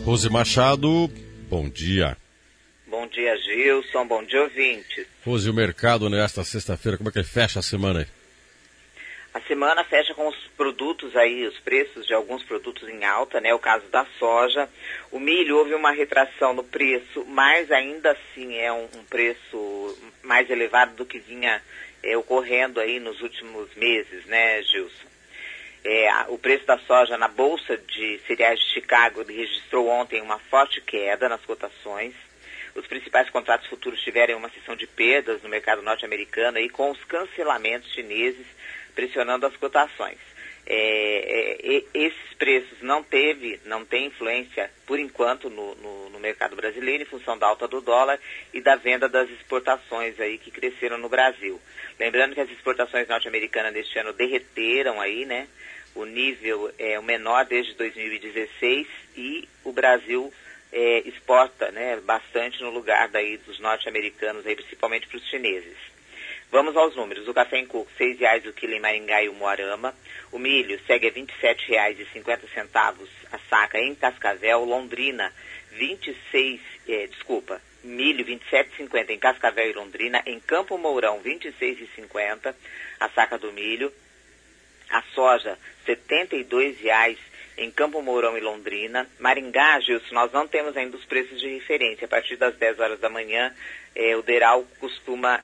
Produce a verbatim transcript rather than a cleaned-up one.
Rose Machado, bom dia. Bom dia, Gilson, bom dia, ouvintes. Rose, o mercado nesta sexta-feira, como é que fecha a semana aí? A semana fecha com os produtos aí, os preços de alguns produtos em alta, né? O caso da soja. O milho, houve uma retração no preço, mas ainda assim é um, um preço mais elevado do que vinha é, ocorrendo aí nos últimos meses, né, Gilson? É, o preço da soja na Bolsa de Cereais de Chicago registrou ontem uma forte queda nas cotações. Os principais contratos futuros tiveram uma sessão de perdas no mercado norte-americano aí, com os cancelamentos chineses pressionando as cotações. É, é, esses preços não teve, não tem influência, por enquanto, no, no, no mercado brasileiro, em função da alta do dólar e da venda das exportações aí que cresceram no Brasil. Lembrando que as exportações norte-americanas deste ano derreteram aí, né? O nível é o menor desde dois mil e dezesseis e o Brasil é, exporta, né, bastante no lugar daí dos norte-americanos, aí, principalmente para os chineses. Vamos aos números. O café em coco, seis reais o quilo em Maringá e Umuarama. O milho segue a vinte e sete reais e cinquenta centavos a saca em Cascavel. Londrina, vinte e seis, eh, desculpa, milho vinte e sete reais e cinquenta centavos em Cascavel e Londrina. Em Campo Mourão, vinte e seis reais e cinquenta centavos a saca do milho. A soja, setenta e dois reais em Campo Mourão e Londrina. Maringá, Gilson, nós não temos ainda os preços de referência. A partir das dez horas da manhã, eh, o Deral costuma